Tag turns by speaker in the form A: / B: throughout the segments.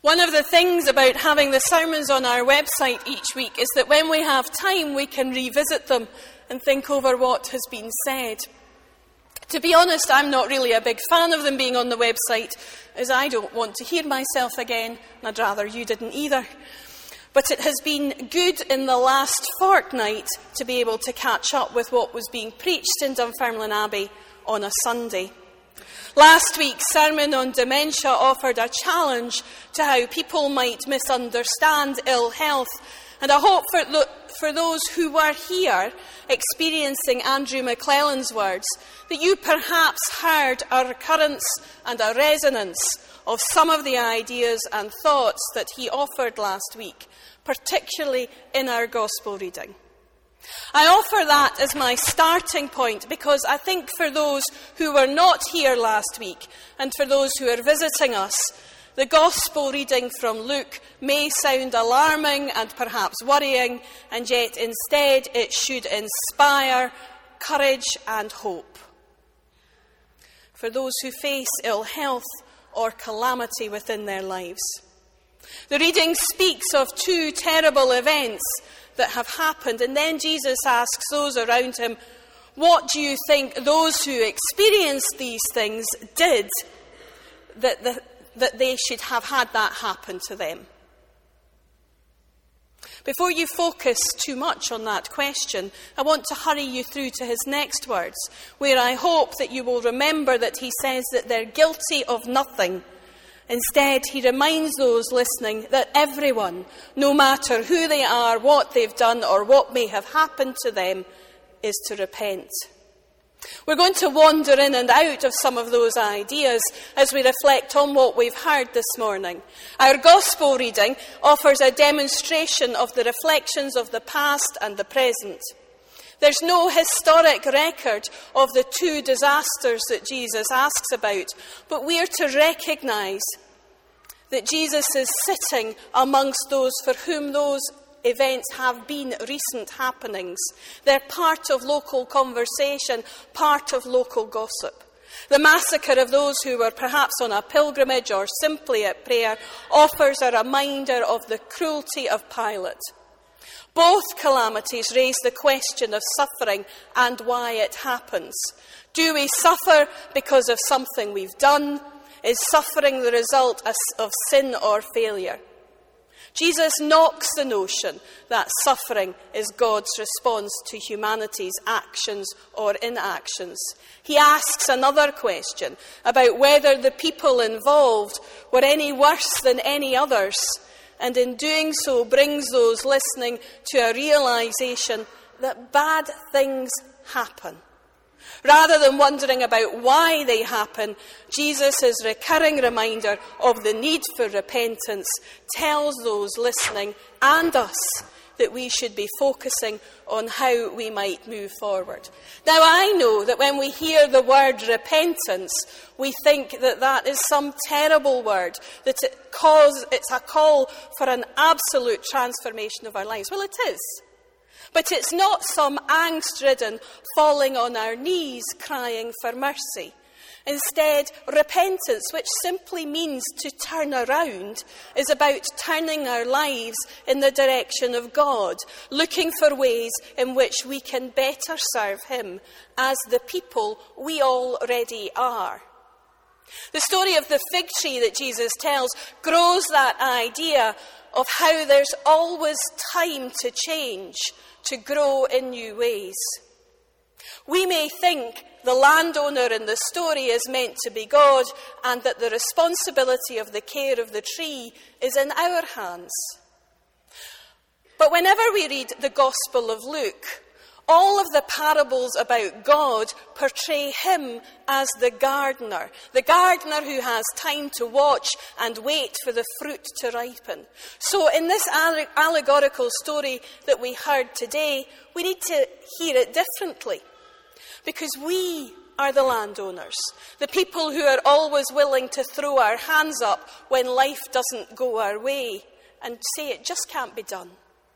A: One of the things about having the sermons on our website each week is that when we have time, we can revisit them and think over what has been said. To be honest, I'm not really a big fan of them being on the website, as I don't want to hear myself again, and I'd rather you didn't either. But it has been good in the last fortnight to be able to catch up with what was being preached in Dunfermline Abbey on a Sunday. Last week's sermon on dementia offered a challenge to how people might misunderstand ill health, and I hope for those who were here experiencing Andrew McClellan's words, that you perhaps heard a recurrence and a resonance of some of the ideas and thoughts that he offered last week, particularly in our Gospel reading. I offer that as my starting point because I think for those who were not here last week and for those who are visiting us, the Gospel reading from Luke may sound alarming and perhaps worrying, and yet instead it should inspire courage and hope. For those who face ill health or calamity within their lives. The reading speaks of two terrible events that have happened, and then Jesus asks those around him, what do you think those who experienced these things did that they should have had that happen to them? Before you focus too much on that question, I want to hurry you through to his next words, where I hope that you will remember that he says that they're guilty of nothing. Instead, he reminds those listening that everyone, no matter who they are, what they've done, or what may have happened to them, is to repent. We're going to wander in and out of some of those ideas as we reflect on what we've heard this morning. Our Gospel reading offers a demonstration of the reflections of the past and the present. There's no historic record of the two disasters that Jesus asks about, but we are to recognise that Jesus is sitting amongst those for whom those events have been recent happenings. They're part of local conversation, part of local gossip. The massacre of those who were perhaps on a pilgrimage or simply at prayer offers a reminder of the cruelty of Pilate. Both calamities raise the question of suffering and why it happens. Do we suffer because of something we've done? Is suffering the result of sin or failure? Jesus knocks the notion that suffering is God's response to humanity's actions or inactions. He asks another question about whether the people involved were any worse than any others, and in doing so brings those listening to a realisation that bad things happen. Rather than wondering about why they happen, Jesus' recurring reminder of the need for repentance tells those listening and us that we should be focusing on how we might move forward. Now, I know that when we hear the word repentance, we think that that is some terrible word, that it's a call for an absolute transformation of our lives. Well, it is. But it's not some angst-ridden falling on our knees crying for mercy. Instead, repentance, which simply means to turn around, is about turning our lives in the direction of God, looking for ways in which we can better serve him as the people we already are. The story of the fig tree that Jesus tells grows that idea of how there's always time to change, to grow in new ways. We may think the landowner in the story is meant to be God and that the responsibility of the care of the tree is in our hands. But whenever we read the Gospel of Luke, all of the parables about God portray him as the gardener who has time to watch and wait for the fruit to ripen. So in this allegorical story that we heard today, we need to hear it differently. Because we are the landowners, the people who are always willing to throw our hands up when life doesn't go our way and say it just can't be done.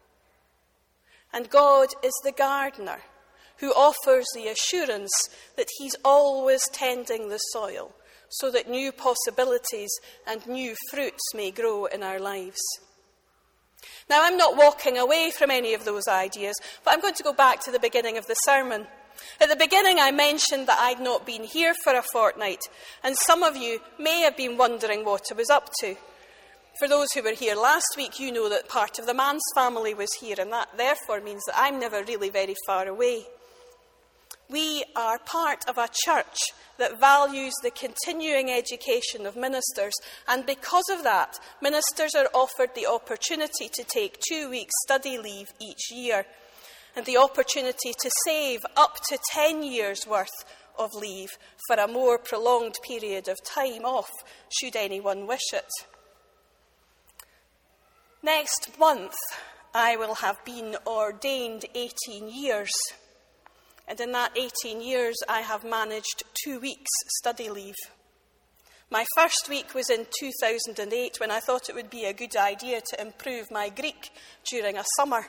A: And God is the gardener who offers the assurance that he's always tending the soil, so that new possibilities and new fruits may grow in our lives. Now, I'm not walking away from any of those ideas, but I'm going to go back to the beginning of the sermon. At the beginning, I mentioned that I'd not been here for a fortnight, and some of you may have been wondering what I was up to. For those who were here last week, you know that part of the Mans family was here, and that therefore means that I'm never really very far away. We are part of a church that values the continuing education of ministers, and because of that, ministers are offered the opportunity to take 2 weeks study leave each year, and the opportunity to save up to 10 years' worth of leave for a more prolonged period of time off, should anyone wish it. Next month, I will have been ordained 18 years. And in that 18 years, I have managed 2 weeks study leave. My first week was in 2008, when I thought it would be a good idea to improve my Greek during a summer.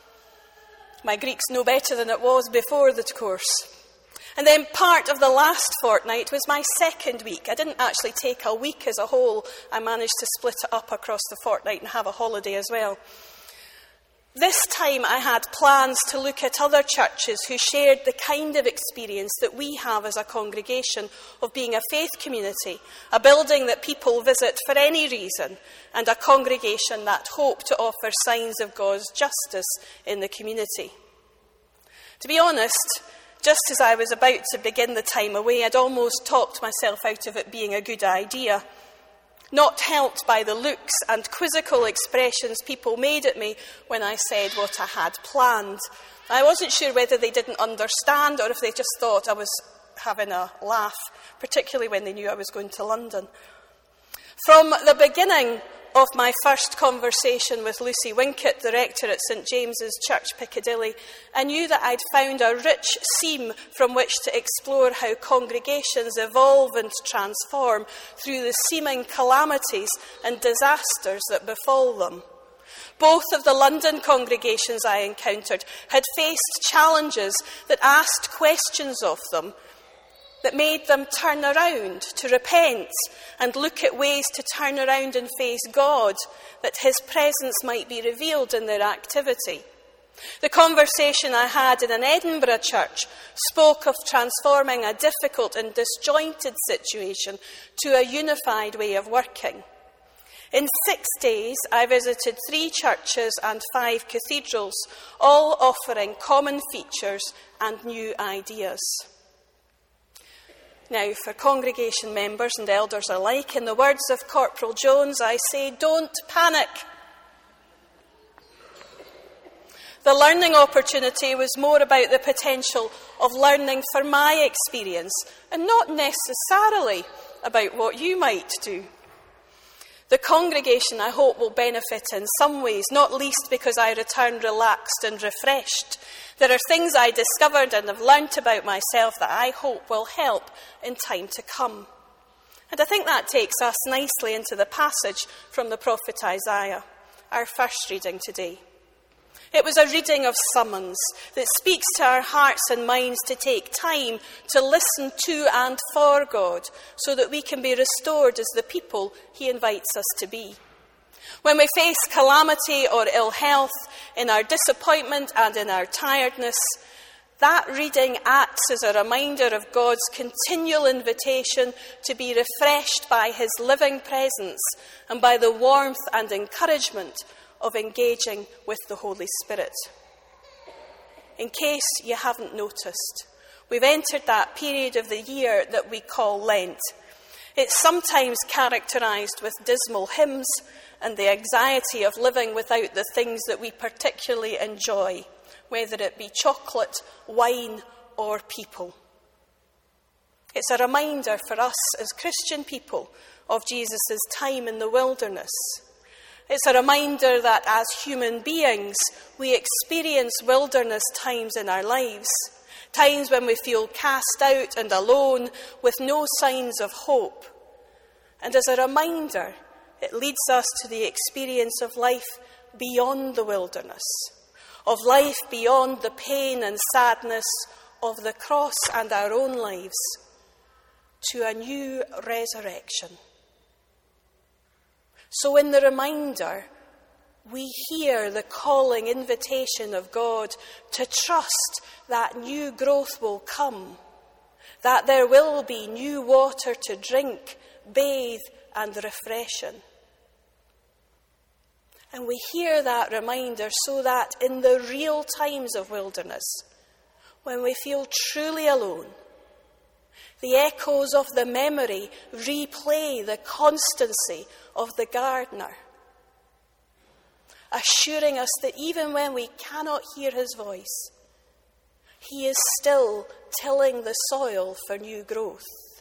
A: My Greek's no better than it was before the course. And then part of the last fortnight was my second week. I didn't actually take a week as a whole. I managed to split it up across the fortnight and have a holiday as well. This time I had plans to look at other churches who shared the kind of experience that we have as a congregation of being a faith community, a building that people visit for any reason, and a congregation that hope to offer signs of God's justice in the community. To be honest, just as I was about to begin the time away, I'd almost talked myself out of it being a good idea. Not helped by the looks and quizzical expressions people made at me when I said what I had planned. I wasn't sure whether they didn't understand or if they just thought I was having a laugh, particularly when they knew I was going to London. From the beginning of my first conversation with Lucy Winkett, the rector at St James's Church, Piccadilly, I knew that I'd found a rich seam from which to explore how congregations evolve and transform through the seeming calamities and disasters that befall them. Both of the London congregations I encountered had faced challenges that asked questions of them, that made them turn around to repent and look at ways to turn around and face God, that his presence might be revealed in their activity. The conversation I had in an Edinburgh church spoke of transforming a difficult and disjointed situation to a unified way of working. In 6 days, I visited 3 churches and 5 cathedrals, all offering common features and new ideas. Now, for congregation members and elders alike, in the words of Corporal Jones, I say, don't panic. The learning opportunity was more about the potential of learning for my experience and not necessarily about what you might do. The congregation, I hope, will benefit in some ways, not least because I return relaxed and refreshed. There are things I discovered and have learnt about myself that I hope will help in time to come. And I think that takes us nicely into the passage from the prophet Isaiah, our first reading today. It was a reading of summons that speaks to our hearts and minds to take time to listen to and for God so that we can be restored as the people he invites us to be. When we face calamity or ill health, in our disappointment and in our tiredness, that reading acts as a reminder of God's continual invitation to be refreshed by his living presence and by the warmth and encouragement of engaging with the Holy Spirit. In case you haven't noticed, we've entered that period of the year that we call Lent. It's sometimes characterised with dismal hymns and the anxiety of living without the things that we particularly enjoy, whether it be chocolate, wine, or people. It's a reminder for us as Christian people of Jesus' time in the wilderness. It's a reminder that as human beings, we experience wilderness times in our lives, times when we feel cast out and alone with no signs of hope. And as a reminder, it leads us to the experience of life beyond the wilderness, of life beyond the pain and sadness of the cross and our own lives, to a new resurrection. So in the reminder, we hear the calling invitation of God to trust that new growth will come, that there will be new water to drink, bathe, and refreshen. And we hear that reminder so that in the real times of wilderness, when we feel truly alone, the echoes of the memory replay the constancy of the gardener, assuring us that even when we cannot hear his voice, he is still tilling the soil for new growth.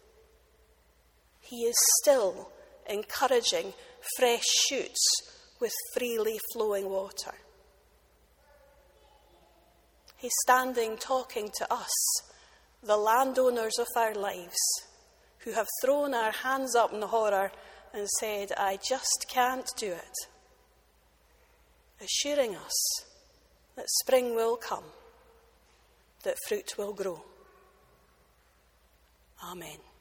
A: He is still encouraging fresh shoots with freely flowing water. He's standing talking to us, the landowners of our lives, who have thrown our hands up in horror and said, I just can't do it. Assuring us that spring will come, that fruit will grow. Amen.